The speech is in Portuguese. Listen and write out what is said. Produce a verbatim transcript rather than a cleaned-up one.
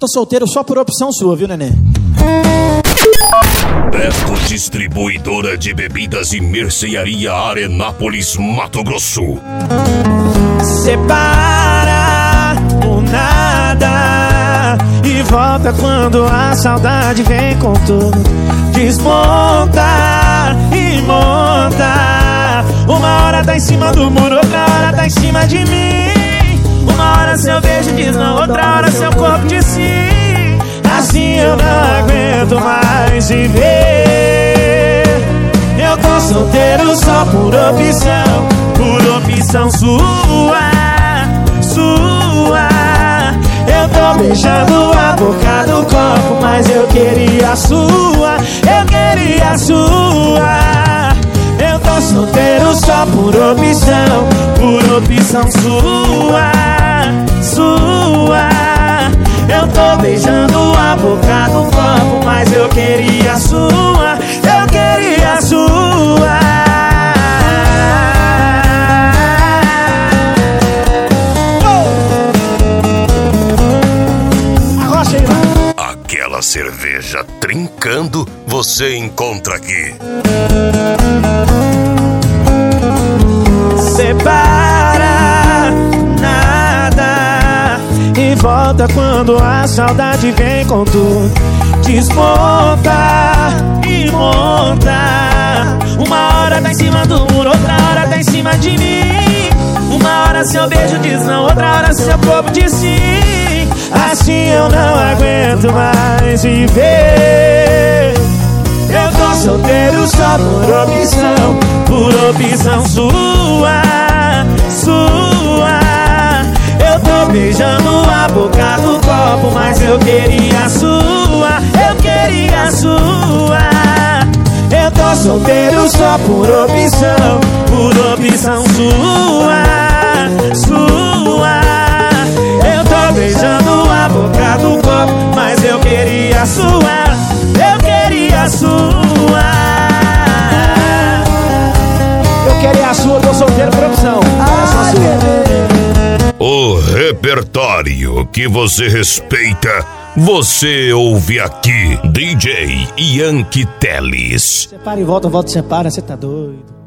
Tô solteiro só por opção sua, viu, neném? Beto Distribuidora de Bebidas e Mercearia Arenápolis, Mato Grosso. Separa o nada e volta quando a saudade vem com tudo. Desmonta e monta. Uma hora tá em cima do muro, outra hora tá em cima de mim. Uma hora seu beijo diz não, outra hora seu corpo diz sim. Assim eu não aguento mais viver. Eu tô solteiro só por opção, por opção sua, sua. Eu tô beijando a boca do copo, mas eu queria a sua, eu queria a sua. Eu tô solteiro só por opção, por opção sua, sua. Eu tô beijando a boca do copo, mas eu queria a sua, eu queria a sua. Aquela cerveja trincando, você encontra aqui. Separa nada e volta quando a saudade vem com tudo. Desmonta e monta. Uma hora tá em cima do muro, outra hora tá em cima de mim. Uma hora seu beijo diz não, outra hora seu corpo diz sim. Assim eu não aguento mais viver. Eu tô solteiro só por opção, por opção sua, sua. Eu tô beijando a boca do copo, mas eu queria a sua, eu queria a sua. Eu tô solteiro só por opção, por opção sua, sua. Eu tô beijando a boca do copo, mas eu queria a sua, eu queria a sua. Eu queria a sua, tô solteiro por opção. Essa é sua. O repertório que você respeita, você ouve aqui. D J Yankee Teles. Separa e volta, volta e separa, você tá doido.